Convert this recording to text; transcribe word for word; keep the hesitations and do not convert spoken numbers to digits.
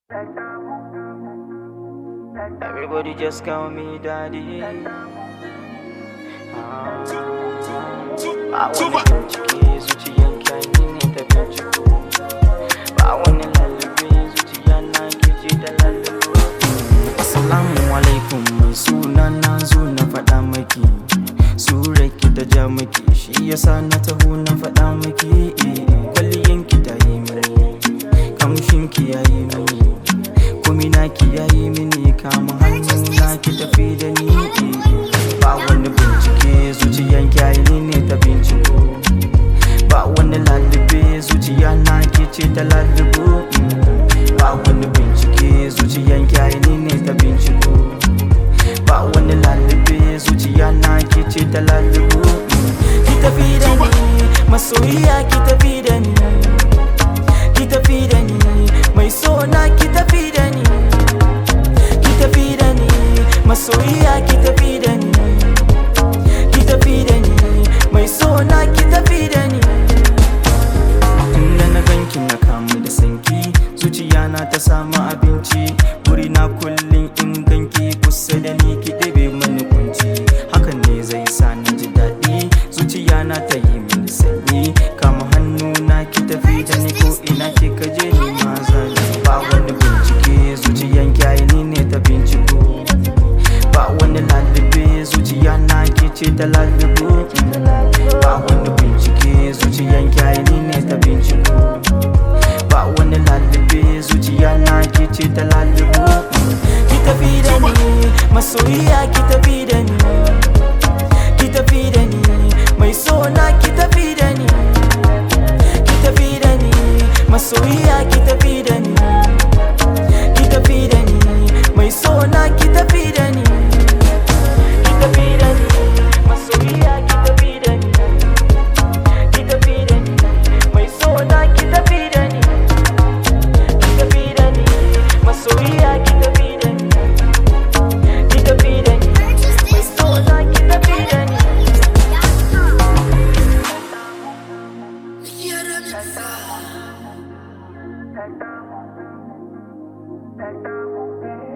Everybody just call me daddy. Ah, I wanna bincike zuciyanki ni ne ta binciko. Ba wani lalube zuciya na kici da lalube. Assalamu alaikum, mai suna na zo na faɗa maki. Surarki ta ja maki, shi yasa na taho na faɗa maki. Kwalliyanki ta yi mini, kamshinki ya yi mini, komina ki ya yi mini, kama hannun na ki tafi da ni. Ba wani bincike zuciyanki ya yi ni ne ta binciko. Ba wani lalube zuciya na ki ce ta lalubo. Ba wani bincike zuciyanki ya yi ni ne ta binciko. Ba wani lalube zuciya na ki ce ta lalubo. Ki tafi da ni masoyiya, ki tafi da ni, ki tafi da ni mai sona, ki tafi da ni, ki tafi da ni masoyiya, ki tafi da ni, ki tafi da ni mai sona, ki tafi da ni. Tunda na ganki na kamu da sanki, zuciya na ta samu abinci. Wuri na kullum in ganki kusa da ni, ki ɗebe mani kunci. Hakan ne zai sa na ji daɗi, zuciya na ta yi mini sanyi. Kama hannu na ki tafi da ni, ko ina kika je ni ma zan. Ba wani bincike zuciyanki ai ni ne ta binciko. Ba wani lalube zuciya na ki ce ta lalubo. Ba wani bincike zuciyanki ai ni ne ta binciko. Ba wani lalube zuciya na ki ce ta lalubo. Ki tafi da ni masoyiya, ki tafi da ni, ki tafi da ni mai sona, ki tafi da ni, ki tafi da ni masoyiya, ki tafi da ni, ki tafi da ni mai sona, ki tafi da ni, ki tafi da ni masoyiya, ki tafi da ni, ki tafi da ni mai sona, ki tafi da ni, ki tafi da ni masoyiya, ki tafi da ni, ki tafi da ni mai sona, ki tafi da ni. Thank you.